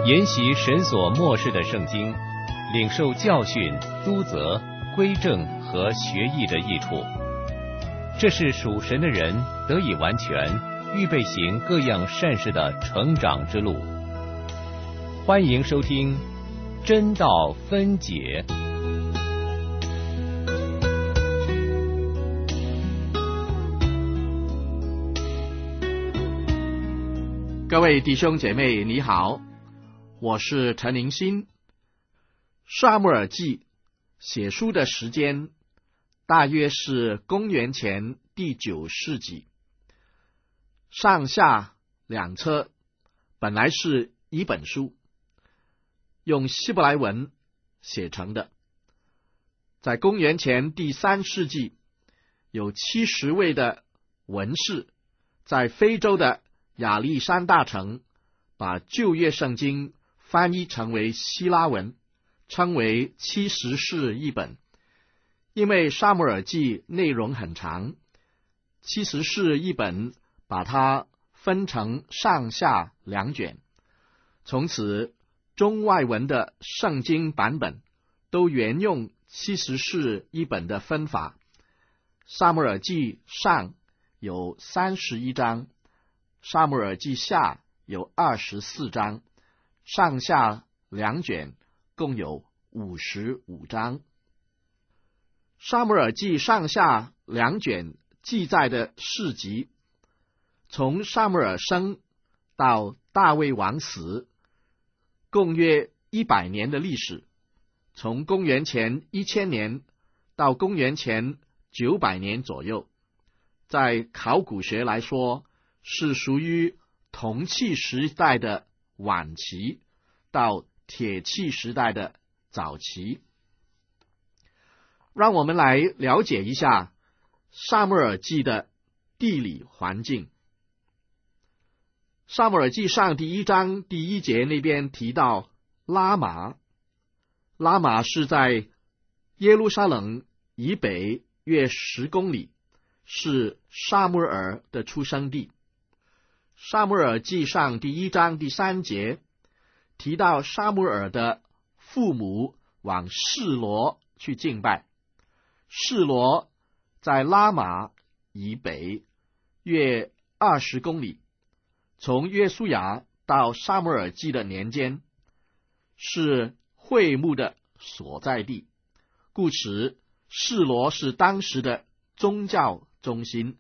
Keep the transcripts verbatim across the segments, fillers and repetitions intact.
研习神所默示的圣经，领受教训、督责、归正和学艺的益处，这是属神的人得以完全，预备行各样善事的成长之路。欢迎收听真道分解。 各位弟兄姐妹，你好，我是陈宁新。撒母耳记写书的时间大约是公元前第九世纪，上下两册，本来是一本书，用希伯来文写成的。在公元前第三世纪，有七十位的文士在非洲的亚历山大城把旧约圣经翻译成为希腊文，称为七十士译本。因为撒母耳记内容很长，七十士译本把它分成上下两卷，从此中外文的圣经版本都沿用七十士译本的分法。撒母耳记上有三十一章，撒母耳记下有二十四章，上下两卷共有五十五章。撒母耳记上下两卷记载的事迹，从撒母耳生到大卫王死，共约一百年的历史，从公元前一千年到公元前九百年左右。在考古学来说，是属于铜器时代的晚期到铁器时代的早期。让我们来了解一下撒母耳记的地理环境。撒母耳记上第一章第一节那边提到拉玛，拉玛是在耶路撒冷以北约十公里，是撒母耳的出生地。撒母耳记上第一章第三节提到撒母耳的父母往示罗去敬拜，示罗在拉玛以北约二十公里，从约书亚到撒母耳记的年间是会幕的所在地，故此示罗是当时的宗教中心。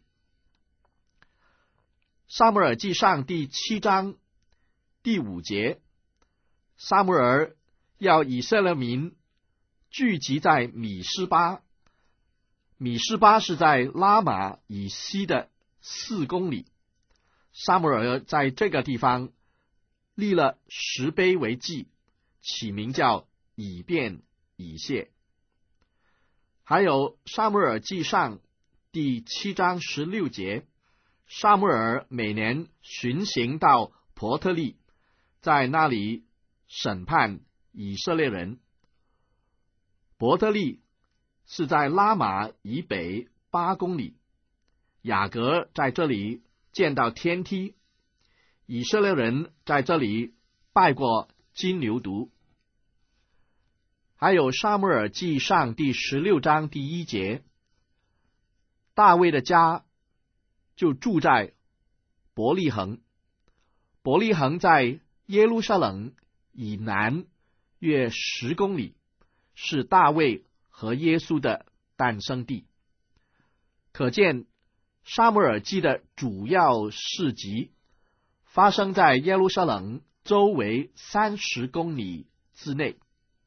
撒母耳记上第七章第五节，撒母耳要以色列民聚集在米斯巴，米斯巴是在拉玛以西的四公里。撒母耳在这个地方立了石碑为记，起名叫以便以谢。还有撒母耳记上第七章十六节，撒母耳每年巡行到伯特利，在那里审判以色列人。伯特利是在拉玛以北八公里，雅各在这里见到天梯，以色列人在这里拜过金牛犊。还有撒母耳记上第十六章第一节，大卫的家就住在伯利恒，伯利恒在耶路撒冷以南约十公里，是大卫和耶稣的诞生地。可见撒母耳记的主要事迹发生在耶路撒冷周围三十公里之内。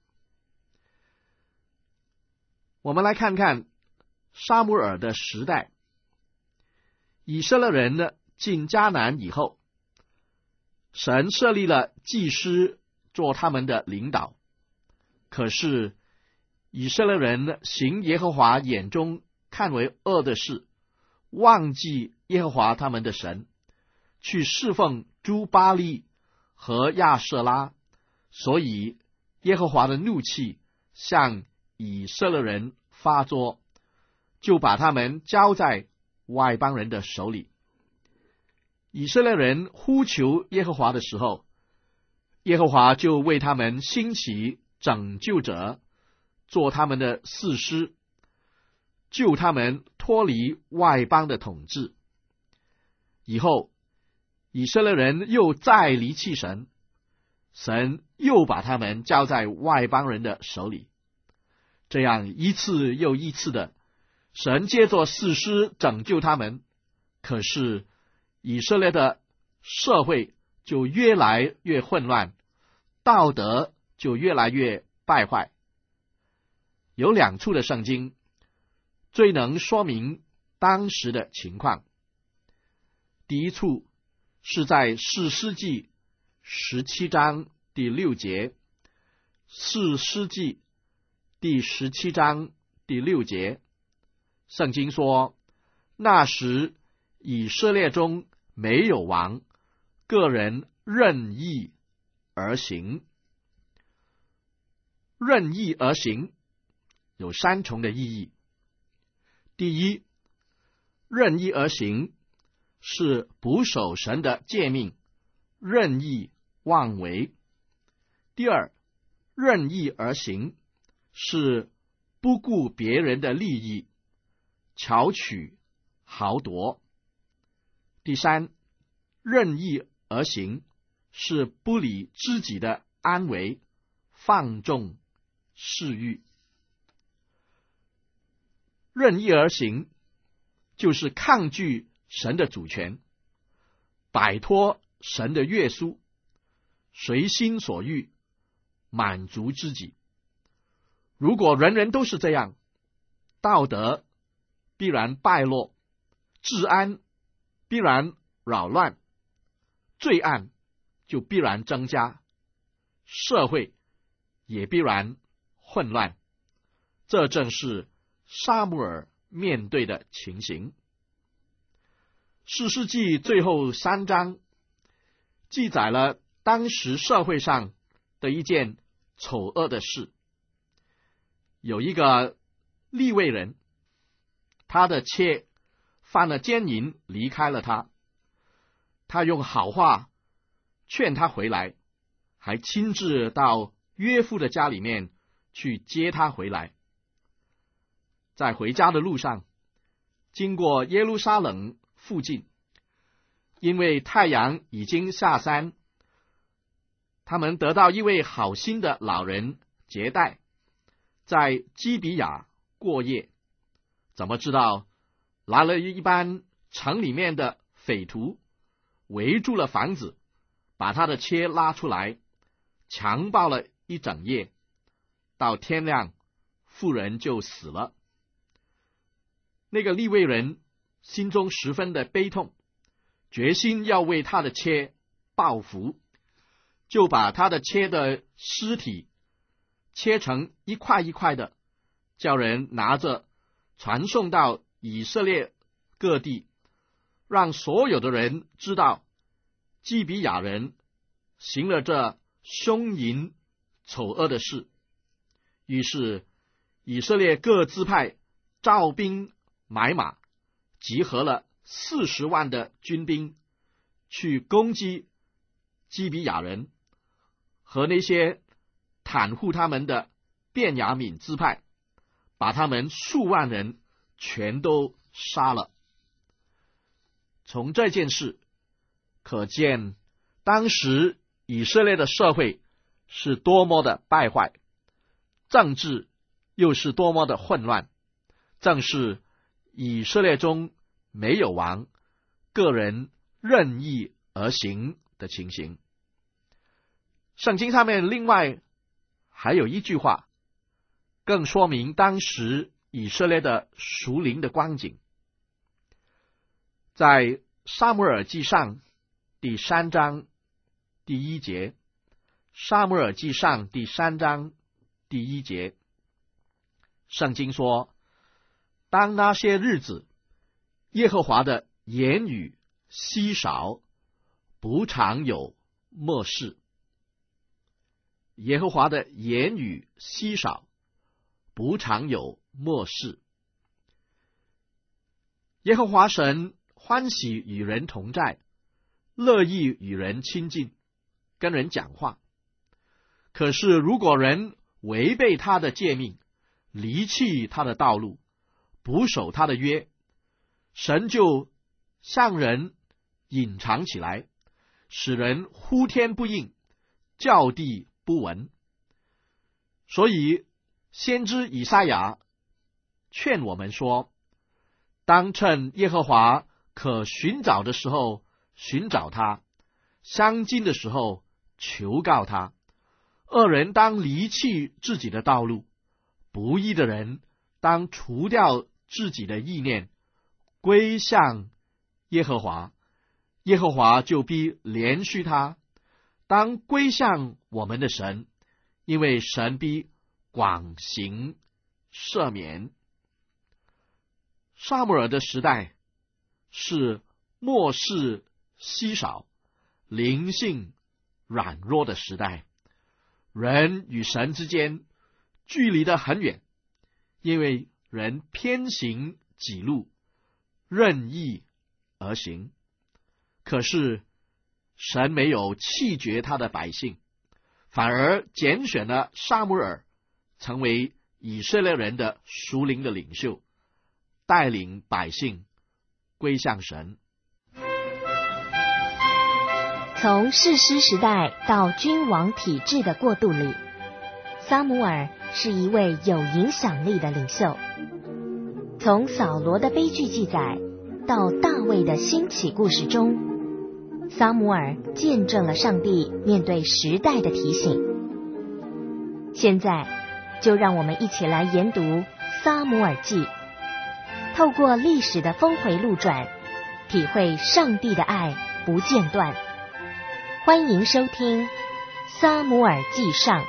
我们来看看撒母耳的时代。以色列人呢进迦南以后，神设立了祭司做他们的领导，可是以色列人行耶和华眼中看为恶的事，忘记耶和华他们的神，去侍奉诸巴力和亚舍拉，所以耶和华的怒气向以色列人发作，就把他们交在外邦人的手里。以色列人呼求耶和华的时候， 耶和华就为他们兴起拯救者，做他们的士师，救他们脱离外邦的统治。以后以色列人又再离弃神，神又把他们交在外邦人的手里。这样一次又一次的，神借着士师拯救他们，可是以色列的社会就越来越混乱，道德就越来越败坏。有两处的圣经最能说明当时的情况。第一处是在士师记十七章第六节，士师记第十七章第六节，圣经说，那时以色列中没有王，个人任意而行。任意而行有三重的意义。第一，任意而行是不守神的诫命，任意妄为。第二，任意而行是不顾别人的利益，巧取豪夺。第三，任意而行是不理自己的安危，放纵私欲。任意而行就是抗拒神的主权，摆脱神的约束，随心所欲，满足自己。如果人人都是这样，道德必然败落，治安必然扰乱，罪案就必然增加，社会也必然混乱。这正是撒母耳面对的情形。士师记最后三章记载了当时社会上的一件丑恶的事。有一个利未人，他的妾犯了奸淫，离开了他。他用好话劝他回来，还亲自到约父的家里面去接他回来。在回家的路上，经过耶路撒冷附近，因为太阳已经下山，他们得到一位好心的老人接待，在基比亚过夜。怎么知道来了一班城里面的匪徒，围住了房子，把他的妾拉出来，强暴了一整夜，到天亮，妇人就死了。那个利未人心中十分的悲痛，决心要为他的妾报复，就把他的妾的尸体切成一块一块的，叫人拿着传送到以色列各地，让所有的人知道基比亚人行了这凶淫丑恶的事。于是以色列各支派招兵买马，集合了四十万的军兵，去攻击基比亚人和那些袒护他们的便雅悯支派，把他们数万人全都杀了。从这件事可见，当时以色列的社会是多么的败坏，政治又是多么的混乱，正是以色列中没有王，个人任意而行的情形。圣经上面另外还有一句话，更说明当时以色列的属灵的光景。在撒母耳记上第三章第一节，撒母耳记上第三章第一节，圣经说，当那些日子，耶和华的言语稀少，不常有默示。耶和华的言语稀少，不常有默示。耶和华神欢喜与人同在，乐意与人亲近，跟人讲话。 可是如果人违背他的诫命，离弃他的道路，不守他的约，神就向人隐藏起来，使人呼天不应，叫地不闻。所以先知以赛亚劝我们说，当趁耶和华可寻找的时候寻找他，相近的时候求告他。恶人当离弃自己的道路，不义的人当除掉自己的意念，归向耶和华，耶和华就必怜恤他。当归向我们的神，因为神必广行赦免。撒母耳的时代是末世稀少、灵性软弱的时代，人与神之间距离得很远，因为人偏行己路，任意而行。可是神没有弃绝他的百姓，反而拣选了撒母耳成为以色列人的属灵的领袖，带领百姓归向神。 从士师时代到君王体制的过渡里，撒母耳是一位有影响力的领袖。从扫罗的悲剧记载到大卫的兴起故事中，撒母耳见证了上帝面对时代的提醒。现在就让我们一起来研读撒母耳记，透过历史的峰回路转，体会上帝的爱不间断。欢迎收听《撒母耳记上》。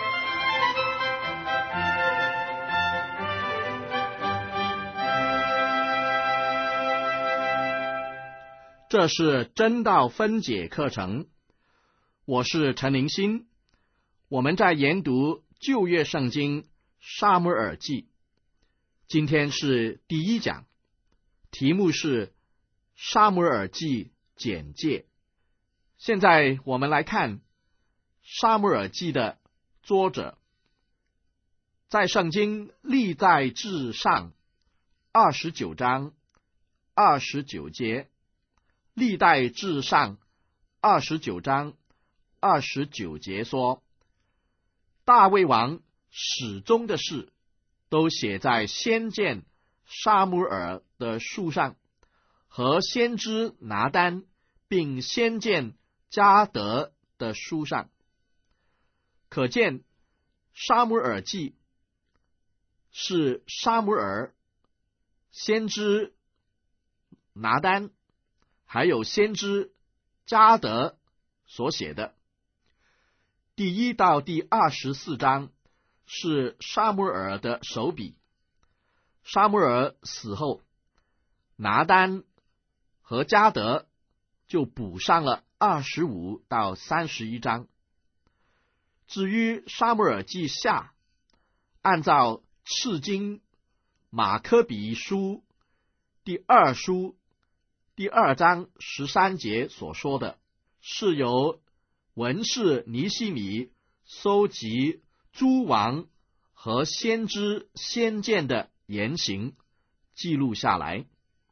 这是真道分解课程，我是陈灵新。我们在研读旧约圣经撒母耳记，今天是第一讲，题目是撒母耳记简介。现在我们来看撒母耳记的作者，在圣经历代志上二十九章二十九节，历代志上二十九章二十九节说，大卫王始终的事都写在先见撒母耳的书上，和先知拿单并先见迦得的书上。可见撒母耳记是撒母耳、先知拿单还有先知迦得所写的。第一到第二十四章是撒母耳的手笔。撒母耳死后，拿单和迦得就补上了二十五到三十一章。至于撒母耳记下，按照次经马可比书第二书第二章十三节所说的，是由文士尼希米收集诸王和先知先见的言行记录下来。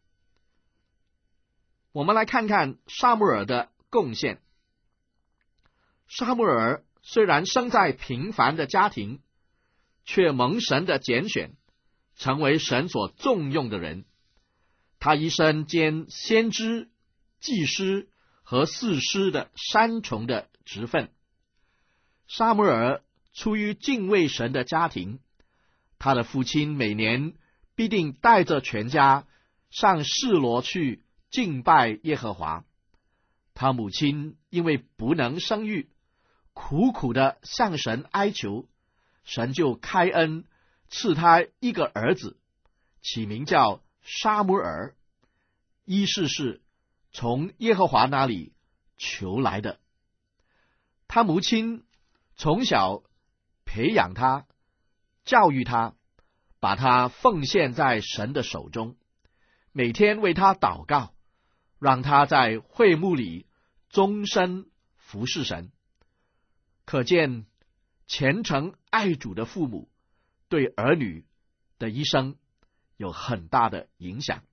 我们来看看撒母耳的贡献。撒母耳虽然生在平凡的家庭，却蒙神的拣选，成为神所重用的人。他一生兼先知、祭司和士师的三重的职分。撒母耳出于敬畏神的家庭，他的父亲每年必定带着全家上示罗去敬拜耶和华。他母亲因为不能生育，苦苦的向神哀求，神就开恩赐他一个儿子，起名叫撒母耳，意思是从耶和华那里求来的。他母亲从小培养他，教育他，把他奉献在神的手中，每天为他祷告，让他在会幕里终身服侍神。可见虔诚爱主的父母对儿女的一生有很大的影响。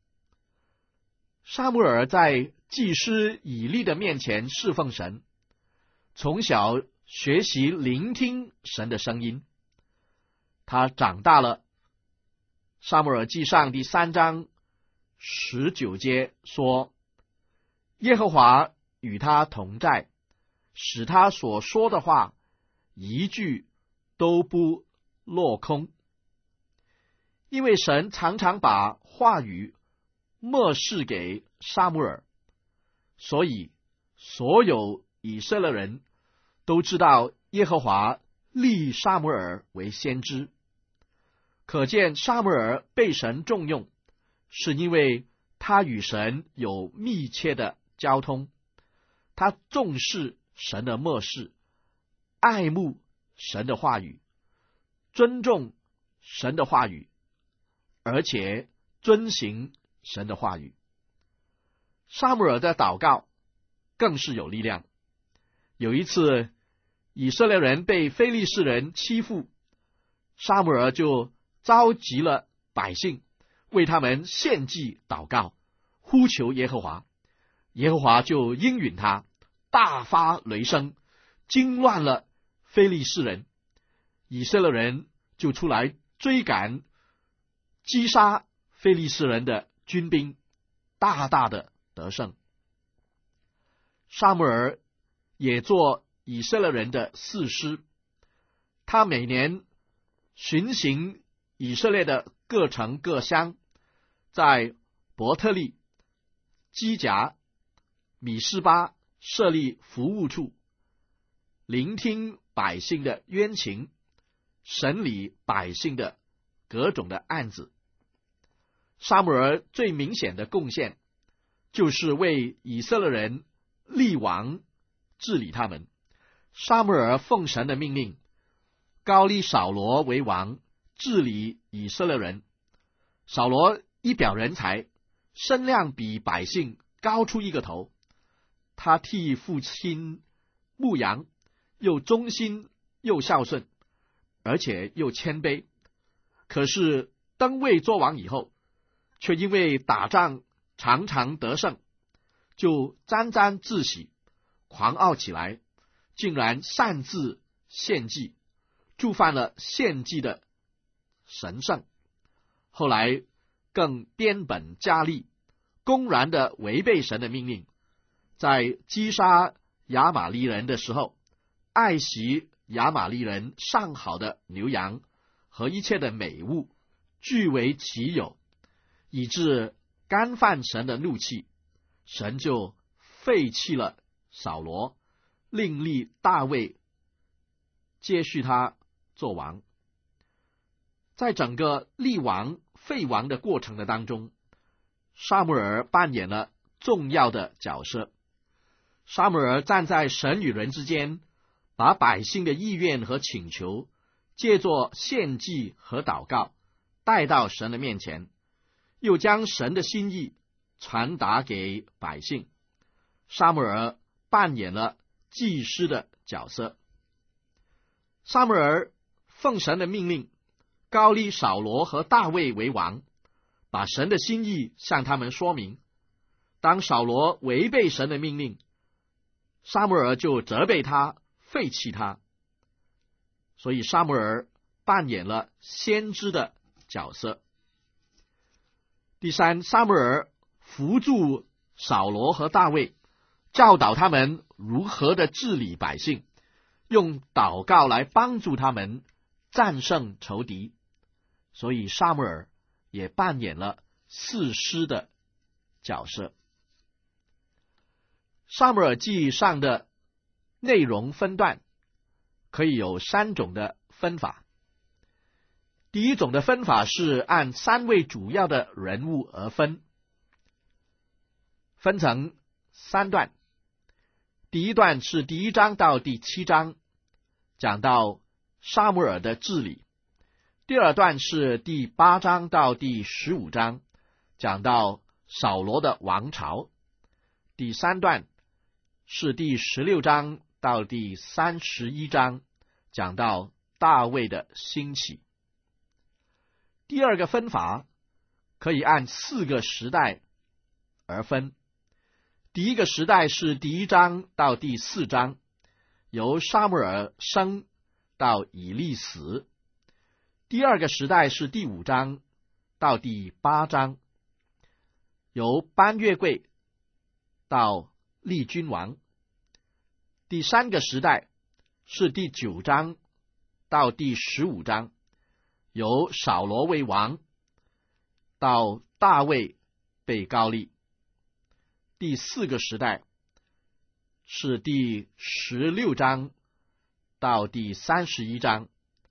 撒母耳在祭司以利的面前侍奉神，从小学习聆听神的声音。他长大了，撒母耳记上第三章十九节说，耶和华与他同在，使他所说的话一句都不落空。因为神常常把话语默示给撒母耳，所以所有以色列人都知道耶和华立撒母耳为先知。可见撒母耳被神重用，是因为他与神有密切的交通，他重视神的默示，爱慕神的话语，尊重神的话语，而且遵行神的话语。撒母耳的祷告更是有力量。有一次以色列人被非利士人欺负，撒母耳就召集了百姓，为他们献祭祷告，呼求耶和华。耶和华就应允他，大发雷声，惊乱了非利士人。以色列人就出来追赶击杀非利士人的军兵，大大的得胜。撒母耳也做以色列人的士师，他每年巡行以色列的各城各乡，在伯特利、基甲、米斯巴设立服务处，聆听百姓的冤情，审理百姓的各种的案子。撒母耳最明显的贡献就是为以色列人立王，治理他们。撒母耳奉神的命令，高立扫罗为王，治理以色列人。扫罗一表人才，身量比百姓高出一个头。他替父亲牧羊，又忠心又孝顺，而且又谦卑。可是登位作王以后，却因为打仗常常得胜，就沾沾自喜，狂傲起来，竟然擅自献祭，触犯了献祭的神圣。后来更编本加厉，公然的违背神的命令，在击杀亚玛利人的时候，爱惜亚玛利人上好的牛羊和一切的美物，据为己有，以致干犯神的怒气。神就废弃了扫罗，另立大卫接续他做王。在整个立王废王的过程的当中，撒母耳扮演了重要的角色。撒母耳站在神与人之间，把百姓的意愿和请求借作献祭和祷告带到神的面前，又将神的心意传达给百姓。撒母耳扮演了祭司的角色。撒母耳奉神的命令，高立扫罗和大卫为王，把神的心意向他们说明。当扫罗违背神的命令，撒母耳就责备他，废弃他。所以撒母耳扮演了先知的角色。第三，撒母耳扶助扫罗和大卫，教导他们如何的治理百姓，用祷告来帮助他们战胜仇敌。所以撒母耳也扮演了士师的角色。撒母耳记上的内容分段可以有三种的分法。第一种的分法是按三位主要的人物而分，分成三段。第一段是第一章到第七章，讲到撒母耳的治理。第二段是第八章到第十五章，讲到扫罗的王朝。第三段是第十六章到第三十一章， 讲到大卫的兴起。第二个分法可以按四个时代而分。第一个时代是第一章到第四章，由撒母耳生到以利死。第二个时代是第五章到第八章，由班约柜到立君王。第三个时代是第九章到第十五章，由扫罗为王到大卫被膏立。第四个时代是第十六章到第三十一章，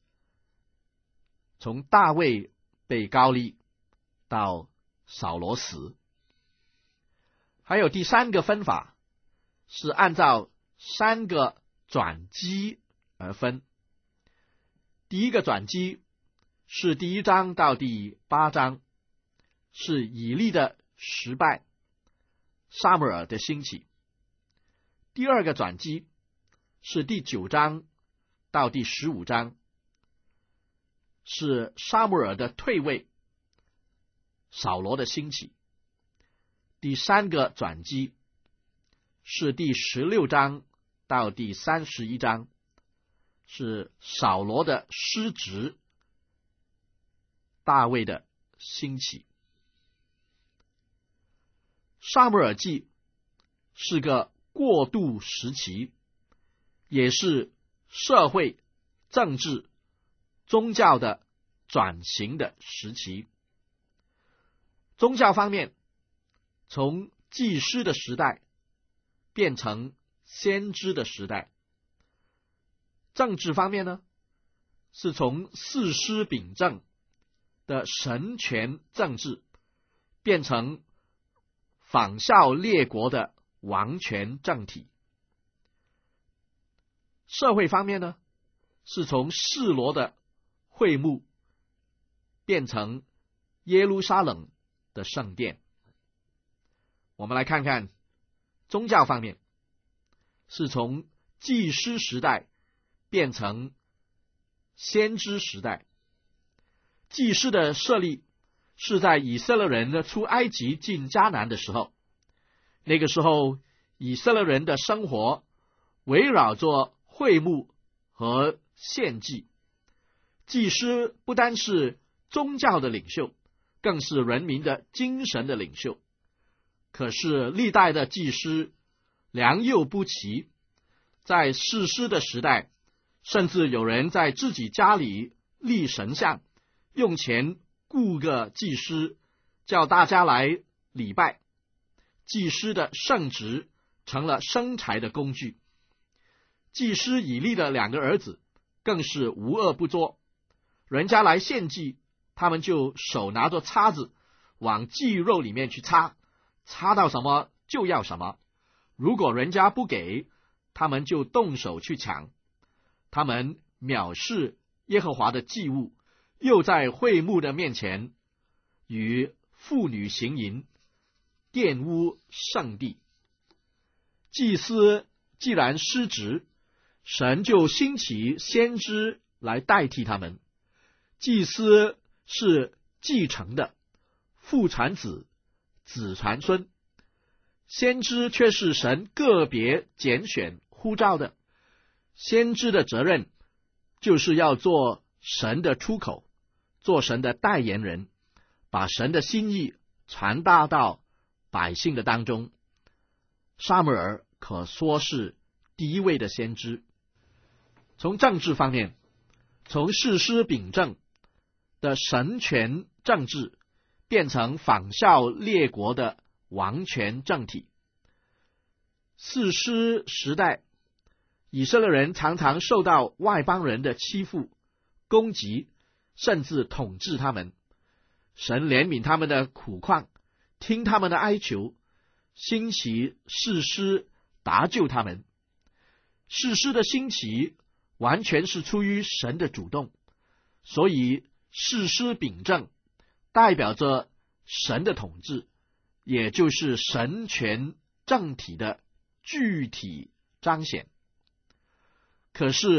从大卫被膏立到扫罗死。还有第三个分法是按照三个转机而分。第一个转机是第一章到第八章，是以利的失败，撒母耳的兴起。第二个转机是第九章到第十五章，是撒母耳的退位，扫罗的兴起。第三个转机是第十六章到第三十一章，是扫罗的失职，大卫的兴起。撒母耳记是个过渡时期，也是社会、政治、宗教的转型的时期。宗教方面，从祭司的时代变成先知的时代。政治方面呢，是从士师秉政的神权政治变成仿效列国的王权政体。社会方面呢，是从示罗的会幕变成耶路撒冷的圣殿。我们来看看宗教方面，是从祭司时代变成先知时代。祭司的设立是在以色列人的出埃及进迦南的时候，那个时候以色列人的生活围绕着会幕和献祭。祭司不单是宗教的领袖，更是人民的精神的领袖。可是历代的祭司良莠不齐，在士师的时代，甚至有人在自己家里立神像，用钱雇个祭司，叫大家来礼拜。祭司的圣职成了生财的工具。祭司以利的两个儿子更是无恶不作，人家来献祭，他们就手拿着叉子往祭肉里面去插，插到什么就要什么，如果人家不给，他们就动手去抢。他们藐视耶和华的祭物，又在会幕的面前与妇女行淫，玷污圣地。祭司既然失职，神就兴起先知来代替他们。祭司是继承的，父传子，子传孙。先知却是神个别拣选呼召的。先知的责任就是要做神的出口，做神的代言人，把神的心意传达到百姓的当中。撒母耳可说是第一位的先知。从政治方面，从士师秉政的神权政治变成仿效列国的王权政体。士师时代，以色列人常常受到外邦人的欺负、攻击，甚至统治他们。神怜悯他们的苦况，听他们的哀求，兴起士师搭救他们。士师的兴起完全是出于神的主动，所以士师秉政代表着神的统治，也就是神权政体的具体彰显。可是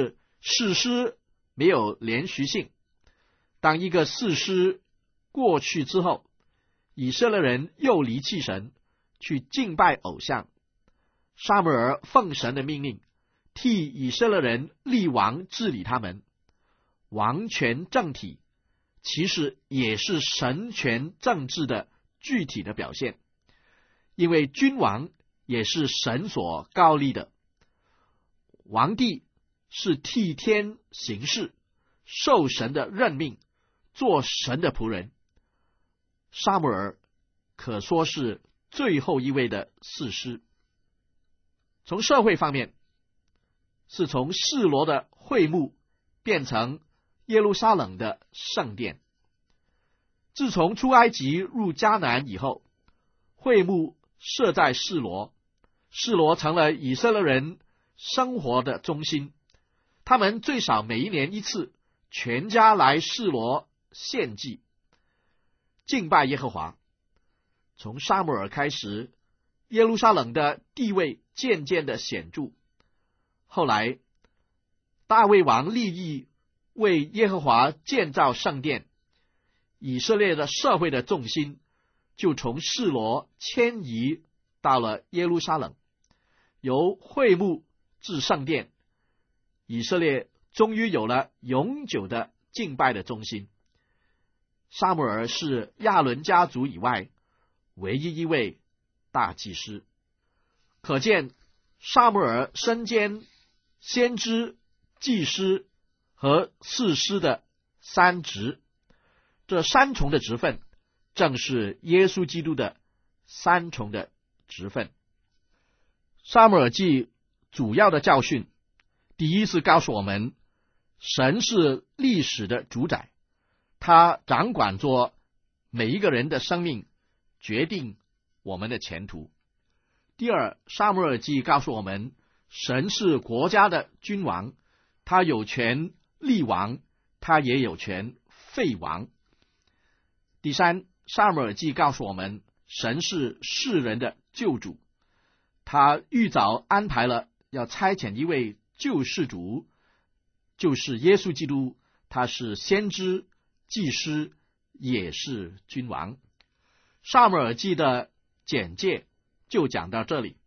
士师没有连续性。当一个士师过去之后，以色列人又离弃神，去敬拜偶像。撒母耳奉神的命令，替以色列人立王治理他们。王权政体其实也是神权政治的具体的表现，因为君王也是神所高立的，王帝是替天行事，受神的任命，做神的仆人。撒母耳可说是最后一位的士师。从社会方面，是从示罗的会幕变成耶路撒冷的圣殿。自从出埃及入迦南以后，会幕设在示罗，示罗成了以色列人生活的中心。他们最少每一年一次，全家来示罗献祭，敬拜耶和华。从撒母耳开始，耶路撒冷的地位渐渐的显著。后来大卫王立意为耶和华建造圣殿，以色列的社会的重心就从示罗迁移到了耶路撒冷，由会幕至圣殿，以色列终于有了永久的敬拜的中心。撒母耳是亚伦家族以外唯一一位大祭司，可见撒母耳身兼先知、祭司和士师的三职，这三重的职分正是耶稣基督的三重的职分。撒母耳记主要的教训，第一是告诉我们，神是历史的主宰，他掌管着每一个人的生命，决定我们的前途。第二，撒母耳记告诉我们，神是国家的君王，他有权立王，他也有权废王。第三，撒母耳记告诉我们，神是世人的救主，他预早安排了要差遣一位救世主，就是耶稣基督，他是先知、祭司，也是君王。撒母耳记的简介就讲到这里。